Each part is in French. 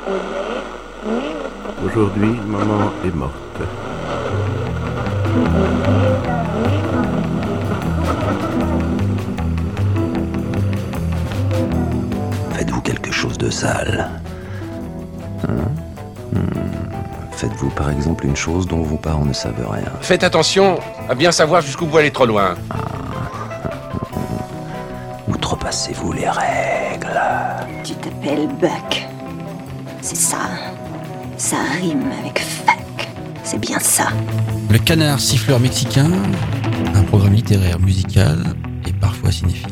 Aujourd'hui, maman est morte. Faites-vous quelque chose de sale. Faites-vous par exemple une chose dont vos parents ne savent rien. Faites attention à bien savoir jusqu'où vous allez trop loin. Outrepassez-vous les règles. Tu t'appelles Buck. C'est ça. Ça rime avec fuck. C'est bien ça. Le Canard siffleur mexicain, un programme littéraire, musical et parfois cinéphile.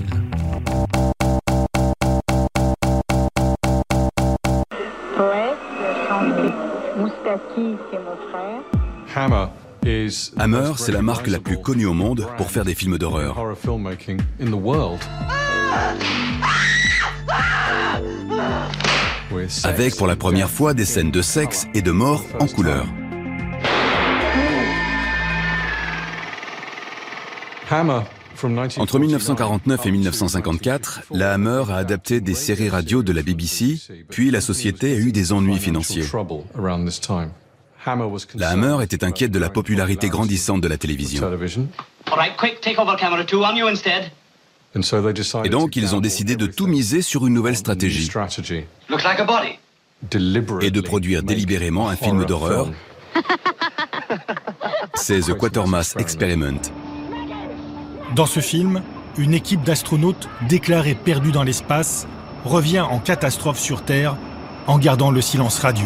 Poète, chanté. Moustaki, c'est mon frère. Hammer, c'est la marque la plus connue au monde pour faire des films d'horreur. Avec pour la première fois des scènes de sexe et de mort en couleur. Entre 1949 et 1954, la Hammer a adapté des séries radio de la BBC, puis la société a eu des ennuis financiers. La Hammer était inquiète de la popularité grandissante de la télévision. Et donc, ils ont décidé de tout miser sur une nouvelle stratégie et de produire délibérément un film d'horreur. C'est The Quatermass Experiment. Dans ce film, une équipe d'astronautes déclarés perdus dans l'espace revient en catastrophe sur Terre en gardant le silence radio.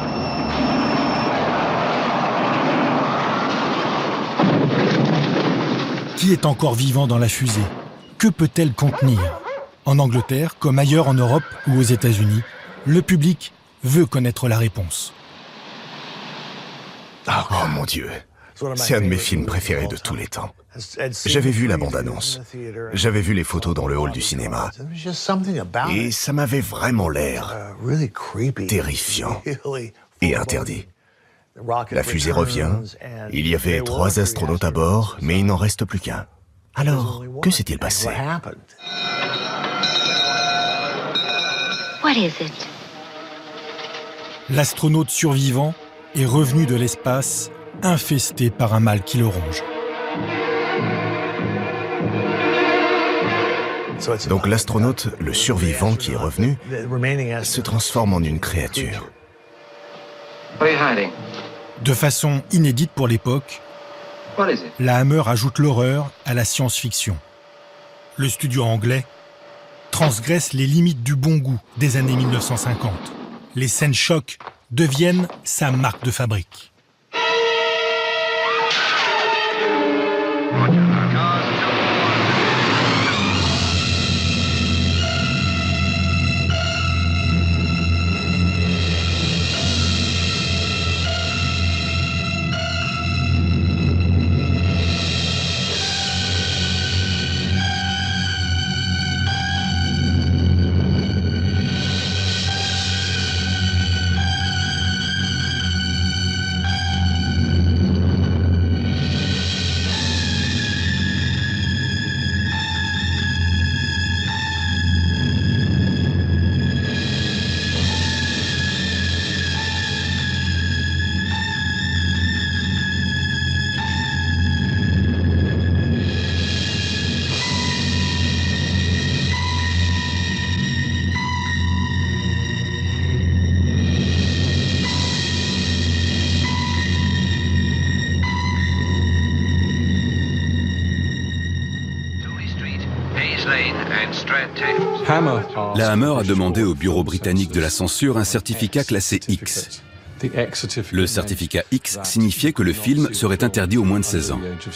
Qui est encore vivant dans la fusée ? Que peut-elle contenir ? En Angleterre, comme ailleurs en Europe ou aux États-Unis, le public veut connaître la réponse. Oh mon Dieu, c'est un de mes films préférés de tous les temps. J'avais vu la bande-annonce, j'avais vu les photos dans le hall du cinéma, et ça m'avait vraiment l'air terrifiant et interdit. La fusée revient, il y avait 3 astronautes à bord, mais il n'en reste plus qu'un. Alors, que s'est-il passé ? What is it? L'astronaute survivant est revenu de l'espace infesté par un mal qui le ronge. Donc l'astronaute, le survivant qui est revenu, se transforme en une créature. De façon inédite pour l'époque, la Hammer ajoute l'horreur à la science-fiction. Le studio anglais transgresse les limites du bon goût des années 1950. Les scènes chocs deviennent sa marque de fabrique. La Hammer a demandé au bureau britannique de la censure un certificat classé X. Le certificat X signifiait que le film serait interdit aux moins de 16 ans.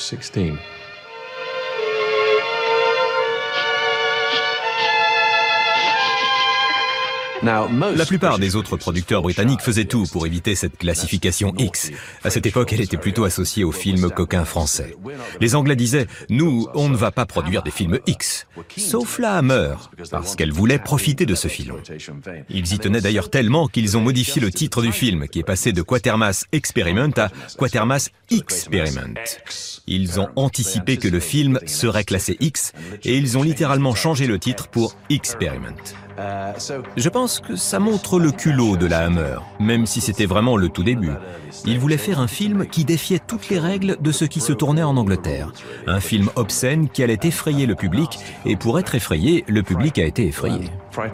La plupart des autres producteurs britanniques faisaient tout pour éviter cette classification X. À cette époque, elle était plutôt associée aux films coquins français. Les Anglais disaient « Nous, on ne va pas produire des films X », sauf la Hammer, parce qu'elle voulait profiter de ce filon. Ils y tenaient d'ailleurs tellement qu'ils ont modifié le titre du film, qui est passé de Quatermass Experiment à Quatermass Experiment. Ils ont anticipé que le film serait classé X, et ils ont littéralement changé le titre pour Experiment. Je pense que ça montre le culot de la Hammer, même si c'était vraiment le tout début. Il voulait faire un film qui défiait toutes les règles de ce qui se tournait en Angleterre. Un film obscène qui allait effrayer le public, et pour être effrayé, le public a été effrayé.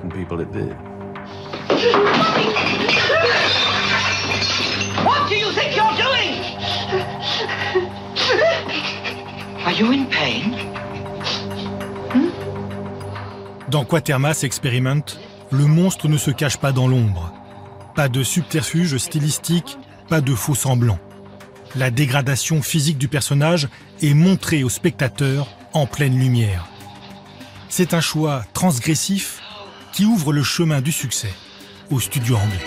What do you think you're doing? Are you in pain? Dans Quatermass Experiment, le monstre ne se cache pas dans l'ombre. Pas de subterfuge stylistique, pas de faux semblants. La dégradation physique du personnage est montrée au spectateur en pleine lumière. C'est un choix transgressif qui ouvre le chemin du succès au studio anglais.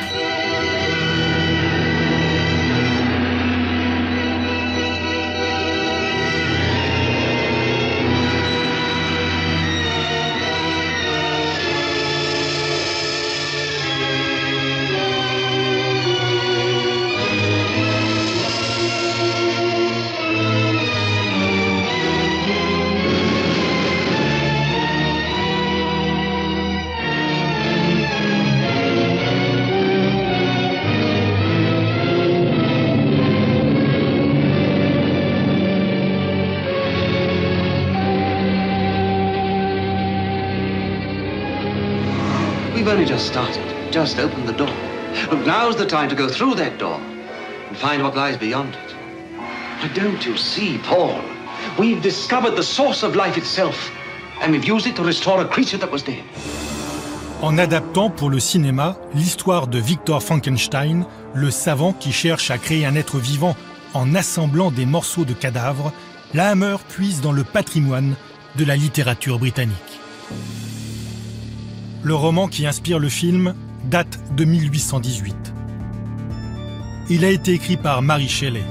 We've only just started, just opened the door. But now's the time to go through that door and find what lies beyond it. But don't you see, Paul? We've discovered the source of life itself, and we've used it to restore a creature that was dead. En adaptant pour le cinéma l'histoire de Victor Frankenstein, le savant qui cherche à créer un être vivant en assemblant des morceaux de cadavres, la Hammer puise dans le patrimoine de la littérature britannique. Le roman qui inspire le film date de 1818. Il a été écrit par Mary Shelley.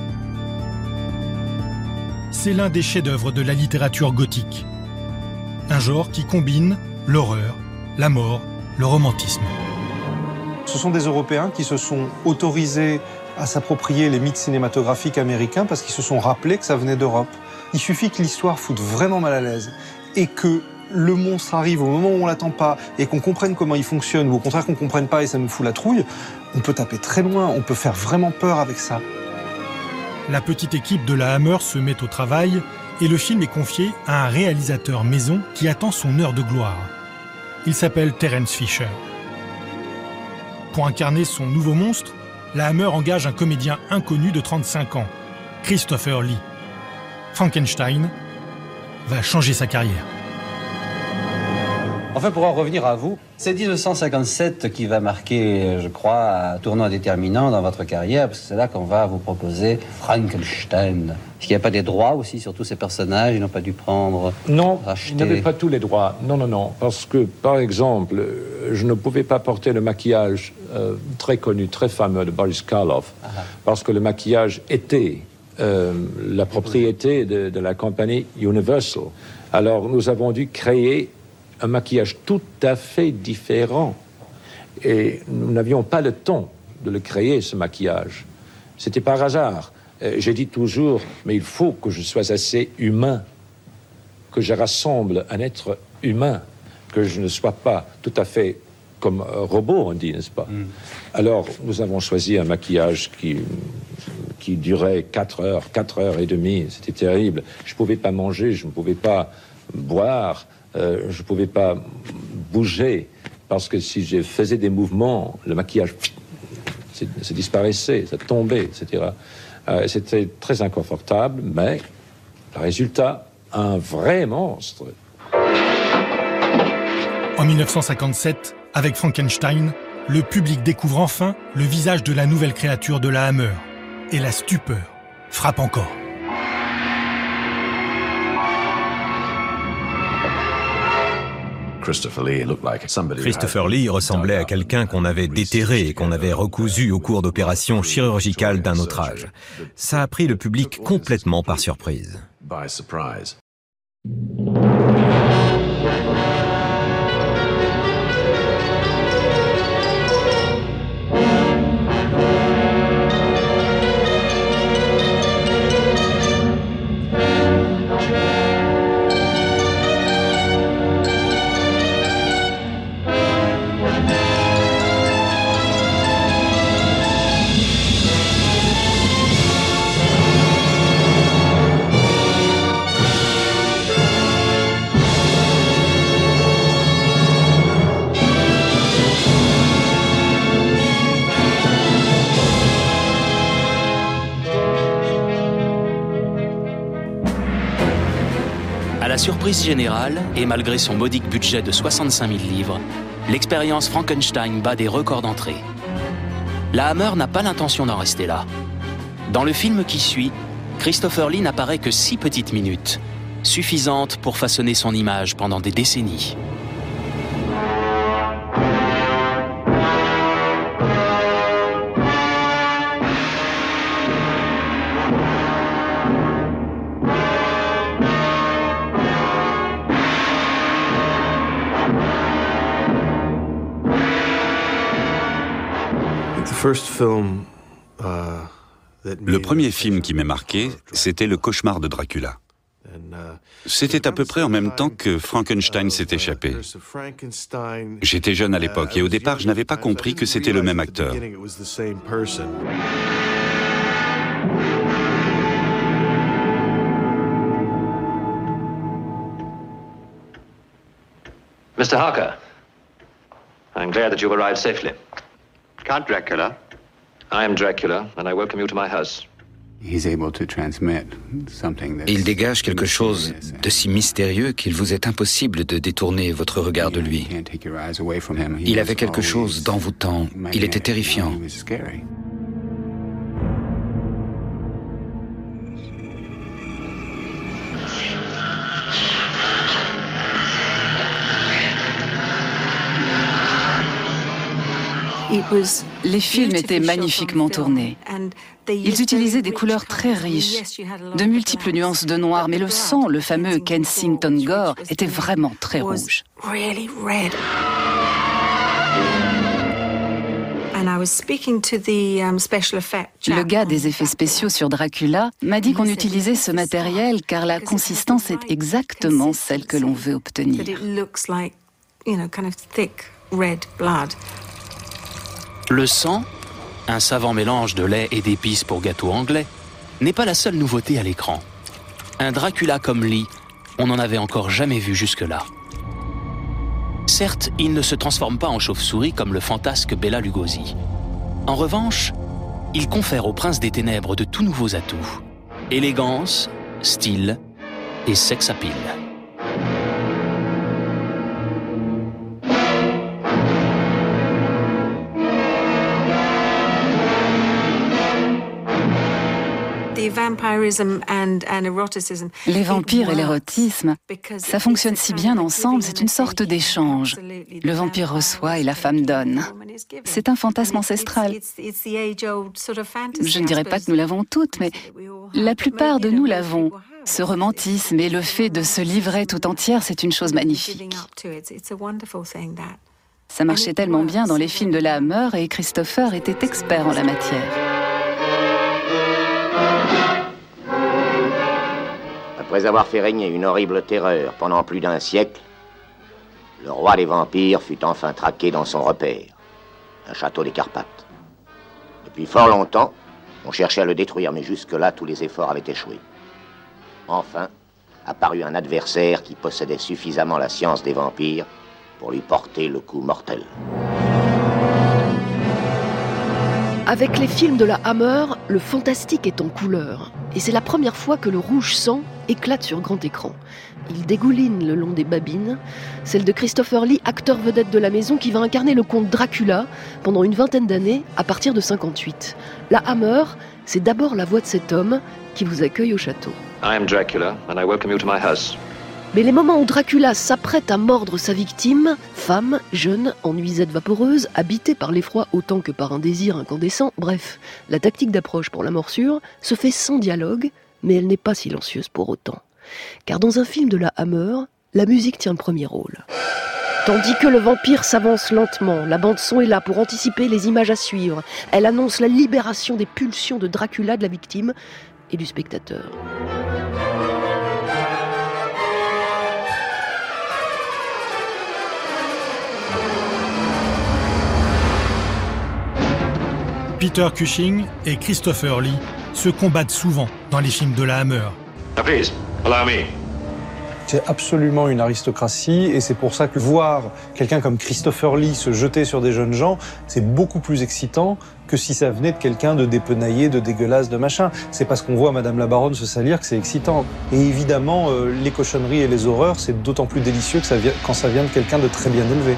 C'est l'un des chefs-d'œuvre de la littérature gothique. Un genre qui combine l'horreur, la mort, le romantisme. Ce sont des Européens qui se sont autorisés à s'approprier les mythes cinématographiques américains parce qu'ils se sont rappelés que ça venait d'Europe. Il suffit que l'histoire foute vraiment mal à l'aise et que le monstre arrive au moment où on l'attend pas et qu'on comprenne comment il fonctionne ou au contraire qu'on comprenne pas et ça nous fout la trouille, on peut taper très loin, on peut faire vraiment peur avec ça. La petite équipe de la Hammer se met au travail et le film est confié à un réalisateur maison qui attend son heure de gloire. Il s'appelle Terence Fisher. Pour incarner son nouveau monstre, la Hammer engage un comédien inconnu de 35 ans, Christopher Lee. Frankenstein va changer sa carrière. Enfin, pour en revenir à vous, c'est 1957 qui va marquer, je crois, un tournant déterminant dans votre carrière, parce que c'est là qu'on va vous proposer Frankenstein. Est-ce qu'il n'y a pas des droits aussi sur tous ces personnages? Ils n'ont pas dû prendre... Non, ils n'avaient pas tous les droits. Non. Parce que, par exemple, je ne pouvais pas porter le maquillage très connu, très fameux de Boris Karloff, parce que le maquillage était la propriété de la compagnie Universal. Alors, nous avons dû créer un maquillage tout à fait différent. Et nous n'avions pas le temps de le créer, ce maquillage. C'était par hasard. J'ai dit toujours, mais il faut que je sois assez humain, que je rassemble un être humain, que je ne sois pas tout à fait comme un robot, on dit, n'est-ce pas? Alors, nous avons choisi un maquillage qui durait 4 heures et demie. C'était terrible. Je ne pouvais pas manger, je ne pouvais pas boire. Je ne pouvais pas bouger parce que si je faisais des mouvements, le maquillage ça disparaissait, ça tombait, etc. C'était très inconfortable, mais le résultat, un vrai monstre. En 1957, avec Frankenstein, le public découvre enfin le visage de la nouvelle créature de la Hammer. Et la stupeur frappe encore. Christopher Lee ressemblait à quelqu'un qu'on avait déterré et qu'on avait recousu au cours d'opérations chirurgicales d'un autre âge. Ça a pris le public complètement par surprise. surprise générale, et malgré son modique budget de 65 000 livres, l'expérience Frankenstein bat des records d'entrée. La Hammer n'a pas l'intention d'en rester là. Dans le film qui suit, Christopher Lee n'apparaît que 6 petites minutes, suffisantes pour façonner son image pendant des décennies. Le premier film qui m'a marqué, c'était Le cauchemar de Dracula. C'était à peu près en même temps que Frankenstein s'est échappé. J'étais jeune à l'époque et au départ, je n'avais pas compris que c'était le même acteur. Mr. Harker, I'm glad that you've arrived safely. Count Dracula. I am Dracula, and I welcome you to my house. Il dégage quelque chose de si mystérieux qu'il vous est impossible de détourner votre regard de lui. Il avait quelque chose d'envoûtant. Il était terrifiant. Les films étaient magnifiquement tournés. Ils utilisaient des couleurs très riches, de multiples nuances de noir, mais le sang, le fameux Kensington Gore, était vraiment très rouge. Le gars des effets spéciaux sur Dracula m'a dit qu'on utilisait ce matériel car la consistance est exactement celle que l'on veut obtenir. Le sang, un savant mélange de lait et d'épices pour gâteau anglais, n'est pas la seule nouveauté à l'écran. Un Dracula comme Lee, on n'en avait encore jamais vu jusque-là. Certes, il ne se transforme pas en chauve-souris comme le fantasque Bela Lugosi. En revanche, il confère au prince des ténèbres de tout nouveaux atouts. Élégance, style et sex appeal. Les vampires et l'érotisme, ça fonctionne si bien ensemble, c'est une sorte d'échange. Le vampire reçoit et la femme donne. C'est un fantasme ancestral. Je ne dirais pas que nous l'avons toutes, mais la plupart de nous l'avons. Ce romantisme et le fait de se livrer tout entière, c'est une chose magnifique. Ça marchait tellement bien dans les films de la Hammer et Christopher était expert en la matière. Après avoir fait régner une horrible terreur pendant plus d'un siècle, le roi des vampires fut enfin traqué dans son repère, un château des Carpates. Depuis fort longtemps, on cherchait à le détruire, mais jusque-là, tous les efforts avaient échoué. Enfin, apparut un adversaire qui possédait suffisamment la science des vampires pour lui porter le coup mortel. Avec les films de la Hammer, le fantastique est en couleur. Et c'est la première fois que le rouge sang éclate sur grand écran. Il dégouline le long des babines, celle de Christopher Lee, acteur vedette de la maison, qui va incarner le comte Dracula pendant une vingtaine d'années à partir de 58. La Hammer, c'est d'abord la voix de cet homme qui vous accueille au château. I am Dracula, and I welcome you to my house. Mais les moments où Dracula s'apprête à mordre sa victime, femme, jeune, en nuisette vaporeuse, habitée par l'effroi autant que par un désir incandescent, bref, la tactique d'approche pour la morsure se fait sans dialogue, mais elle n'est pas silencieuse pour autant. Car dans un film de la Hammer, la musique tient le premier rôle. Tandis que le vampire s'avance lentement, la bande-son est là pour anticiper les images à suivre. Elle annonce la libération des pulsions de Dracula, de la victime et du spectateur. Peter Cushing et Christopher Lee se combattent souvent dans les films de la Hammer. Now please, allow me. C'est absolument une aristocratie et c'est pour ça que voir quelqu'un comme Christopher Lee se jeter sur des jeunes gens, c'est beaucoup plus excitant que si ça venait de quelqu'un de dépenaillé, de dégueulasse, de machin. C'est parce qu'on voit Madame la Baronne se salir que c'est excitant. Et évidemment, les cochonneries et les horreurs, c'est d'autant plus délicieux que quand ça vient de quelqu'un de très bien élevé.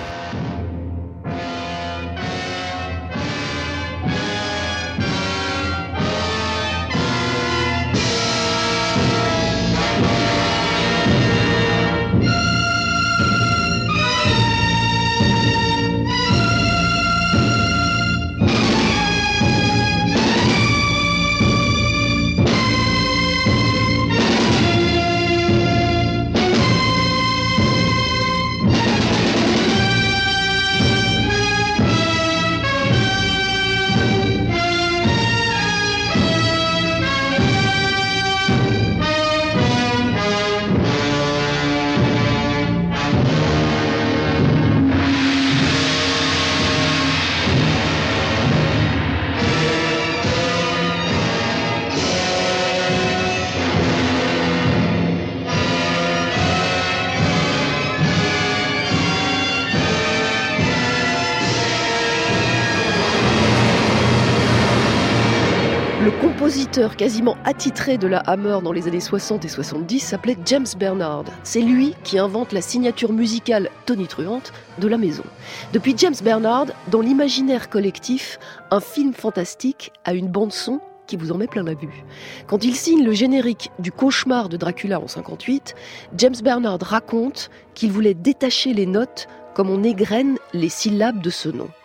Le compositeur quasiment attitré de la Hammer dans les années 60 et 70 s'appelait James Bernard. C'est lui qui invente la signature musicale tonitruante de la maison. Depuis James Bernard, dans l'imaginaire collectif, un film fantastique a une bande-son qui vous en met plein la vue. Quand il signe le générique du cauchemar de Dracula en 58, James Bernard raconte qu'il voulait détacher les notes comme on égrène les syllabes de ce nom.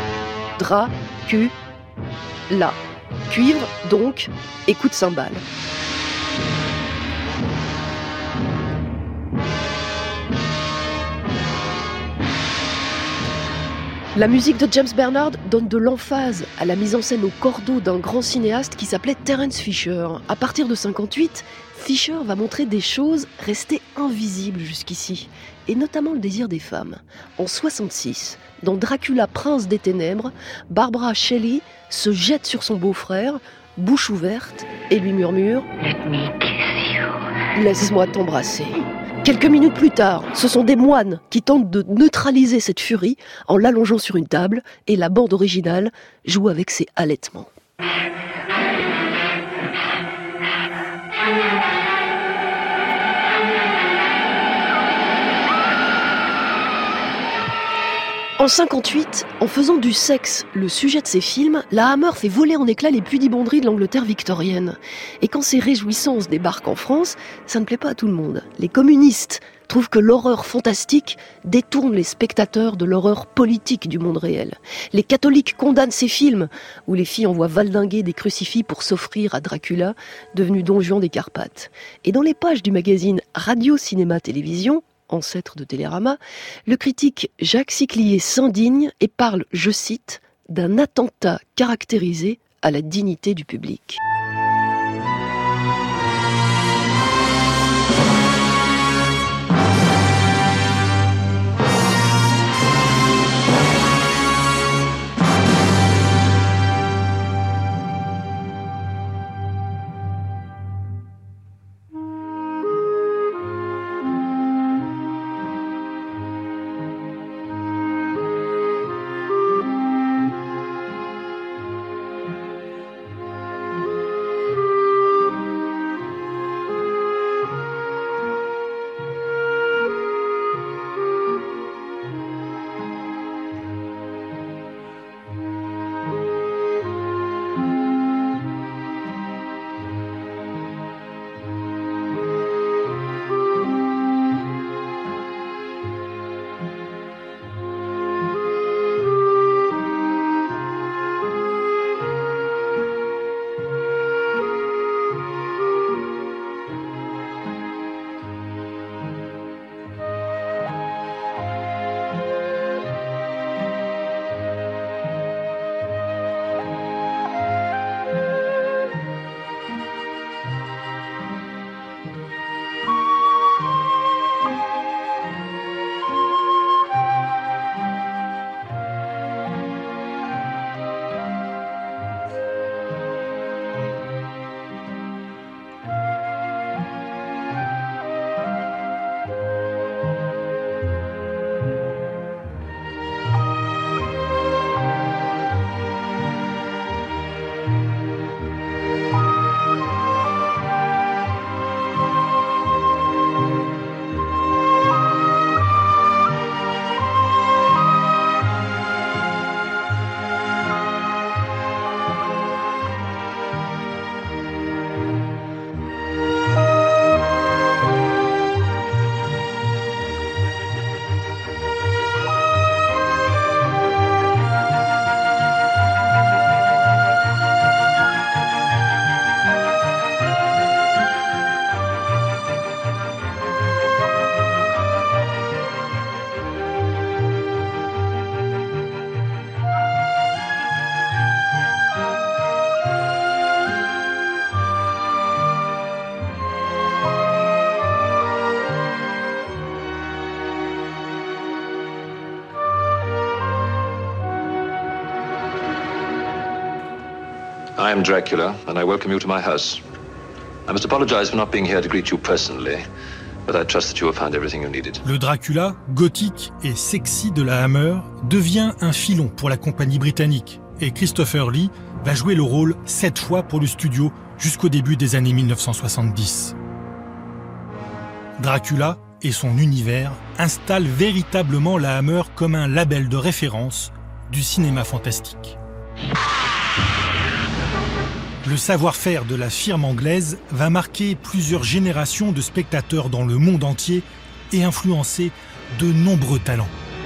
Dra-cu-la. Cuivre, donc, et coup de cymbale. La musique de James Bernard donne de l'emphase à la mise en scène au cordeau d'un grand cinéaste qui s'appelait Terence Fisher. À partir de 58, Fisher va montrer des choses restées invisibles jusqu'ici, et notamment le désir des femmes. En 66, dans Dracula, prince des ténèbres, Barbara Shelley se jette sur son beau-frère, bouche ouverte, et lui murmure « Let me kiss you. Laisse-moi t'embrasser ». Quelques minutes plus tard, ce sont des moines qui tentent de neutraliser cette furie en l'allongeant sur une table, et la bande originale joue avec ses halètements. En 58, en faisant du sexe le sujet de ses films, la Hammer fait voler en éclats les pudibonderies de l'Angleterre victorienne. Et quand ces réjouissances débarquent en France, ça ne plaît pas à tout le monde. Les communistes trouvent que l'horreur fantastique détourne les spectateurs de l'horreur politique du monde réel. Les catholiques condamnent ces films, où les filles envoient valdinguer des crucifix pour s'offrir à Dracula, devenu Don Juan des Carpates. Et dans les pages du magazine Radio Cinéma Télévision, ancêtre de Télérama, le critique Jacques Siclier s'indigne et parle, je cite, d'un attentat caractérisé à la dignité du public. I am Dracula, and I welcome you to my house. I must apologize for not being here to greet you personally, but I trust that you have found everything you needed. Le Dracula, gothique et sexy de la Hammer, devient un filon pour la compagnie britannique, et Christopher Lee va jouer le rôle 7 fois pour le studio jusqu'au début des années 1970. Dracula et son univers installent véritablement la Hammer comme un label de référence du cinéma fantastique. Le savoir-faire de la firme anglaise va marquer plusieurs générations de spectateurs dans le monde entier et influencer de nombreux talents.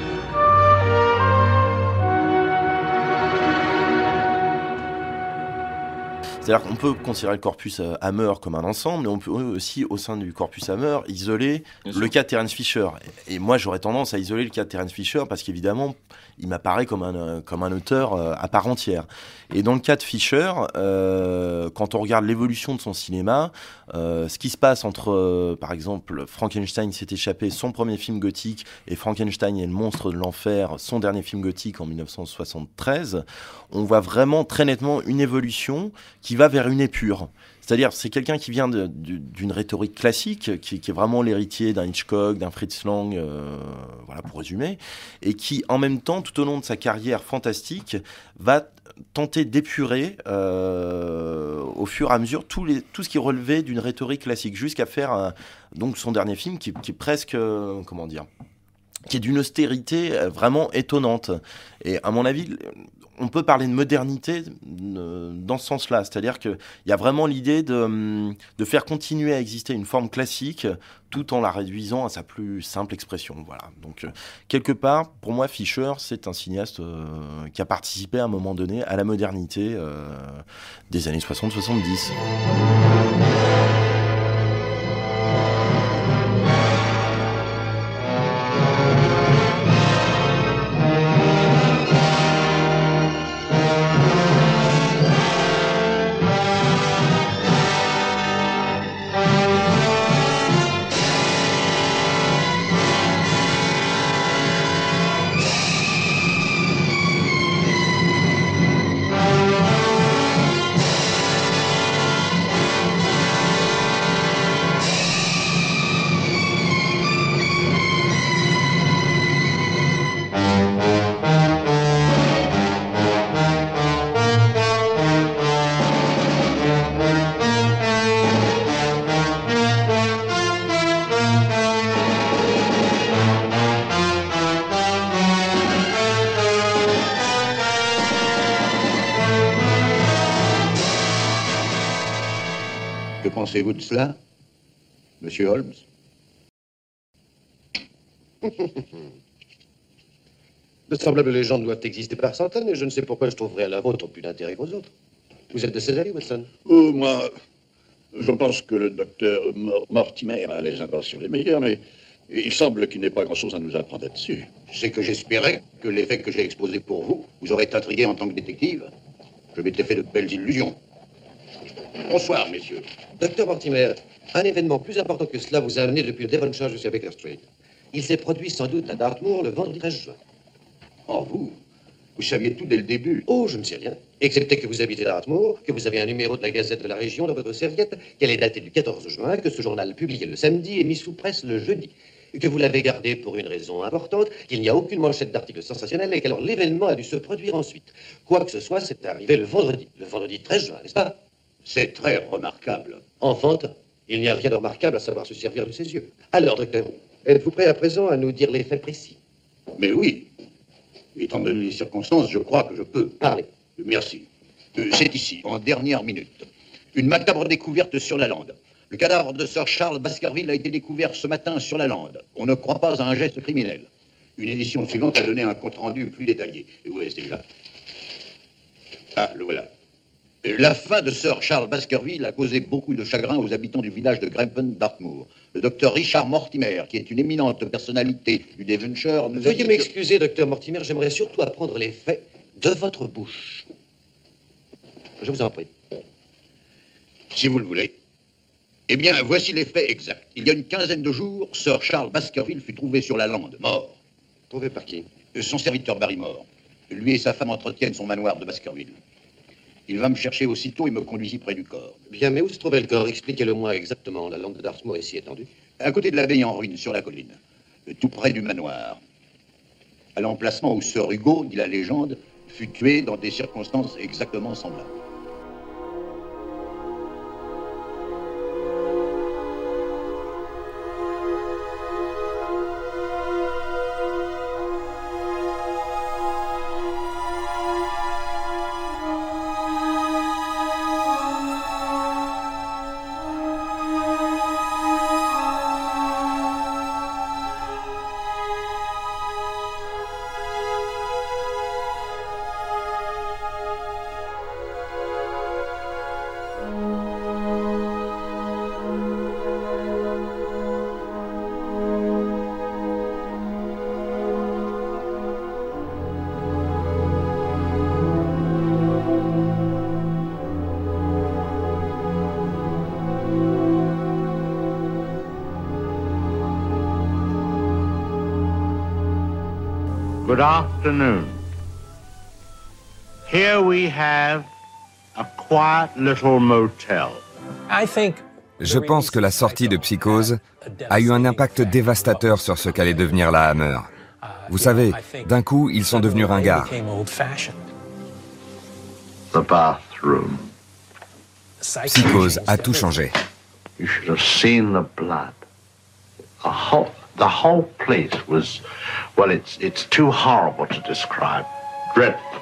C'est-à-dire qu'on peut considérer le corpus Hammer comme un ensemble, mais on peut aussi, au sein du corpus Hammer, isoler le cas de Terence Fisher. Et moi, j'aurais tendance à isoler le cas de Terence Fisher parce qu'évidemment, il m'apparaît comme un auteur à part entière. Et dans le cas de Fisher, quand on regarde l'évolution de son cinéma, ce qui se passe entre, par exemple, Frankenstein s'est échappé, son premier film gothique, et Frankenstein et le monstre de l'enfer, son dernier film gothique en 1973, on voit vraiment très nettement une évolution qui va vers une épure. C'est-à-dire, c'est quelqu'un qui vient d'une rhétorique classique, qui est vraiment l'héritier d'un Hitchcock, d'un Fritz Lang, voilà pour résumer, et qui, en même temps, tout au long de sa carrière fantastique, va tenter d'épurer au fur et à mesure tout ce qui relevait d'une rhétorique classique, jusqu'à faire donc son dernier film qui est presque, qui est d'une austérité vraiment étonnante. Et à mon avis, on peut parler de modernité dans ce sens-là, c'est-à-dire qu'il y a vraiment l'idée de faire continuer à exister une forme classique tout en la réduisant à sa plus simple expression. Voilà. Donc, quelque part, pour moi, Fisher, c'est un cinéaste qui a participé à un moment donné à la modernité des années 60-70. Que pensez-vous de cela, Monsieur Holmes? De semblables légendes doivent exister par centaines, et je ne sais pourquoi je trouverais à la vôtre plus d'intérêt qu'aux autres. Vous êtes de ces avis, Watson? Oh, moi, je pense que le docteur Mortimer a les intentions les meilleures, mais il semble qu'il n'ait pas grand-chose à nous apprendre là-dessus. C'est que j'espérais que les faits que j'ai exposés pour vous, vous auraient intrigué en tant que détective. Je m'étais fait de belles illusions. Bonsoir, messieurs. Docteur Mortimer, un événement plus important que cela vous a amené depuis le Devonshire jusqu'à Baker Street. Il s'est produit sans doute à Dartmoor le vendredi 13 juin. Oh, vous saviez tout dès le début? Oh, je ne sais rien. Excepté que vous habitez Dartmoor, que vous avez un numéro de la Gazette de la Région dans votre serviette, qu'elle est datée du 14 juin, que ce journal publié le samedi et mis sous presse le jeudi, que vous l'avez gardé pour une raison importante, qu'il n'y a aucune manchette d'article sensationnel et qu'alors l'événement a dû se produire ensuite. Quoi que ce soit, c'est arrivé le vendredi 13 juin, n'est-ce pas? C'est très remarquable. Enfantin, il n'y a rien de remarquable à savoir se servir de ses yeux. Alors, docteur, êtes-vous prêt à présent à nous dire les faits précis? Mais oui. Étant donné les circonstances, je crois que je peux. Parlez. Merci. C'est ici, en dernière minute. Une macabre découverte sur la lande. Le cadavre de Sir Charles Baskerville a été découvert ce matin sur la lande. On ne croit pas à un geste criminel. Une édition suivante a donné un compte-rendu plus détaillé. Et où est-ce là? Ah, le voilà. La fin de Sir Charles Baskerville a causé beaucoup de chagrin aux habitants du village de Grimpen, Dartmoor. Le docteur Richard Mortimer, qui est une éminente personnalité du Devonshire, nous a dit... Veuillez m'excuser, docteur Mortimer, j'aimerais surtout apprendre les faits de votre bouche. Je vous en prie. Si vous le voulez. Eh bien, voici les faits exacts. Il y a une quinzaine de jours, Sir Charles Baskerville fut trouvé sur la lande, mort. Trouvé par qui? Son serviteur Barrymore. Lui et sa femme entretiennent son manoir de Baskerville. Il va me chercher aussitôt et me conduisit près du corps. Bien, mais où se trouvait le corps? Expliquez-le-moi exactement. La langue de Dartmoor est si étendue. À côté de l'abbaye en ruine, sur la colline. Tout près du manoir. À l'emplacement où Sir Hugo, dit la légende, fut tué dans des circonstances exactement semblables. Good afternoon. Here we have a quiet little motel. Je pense que la sortie de Psychose a eu un impact dévastateur sur ce qu'allait devenir la Hammer. Vous savez, d'un coup, ils sont devenus ringards. The bathroom. Psychose a tout changé. You should have seen the blood. The whole place was, well, it's too horrible to describe. Dreadful.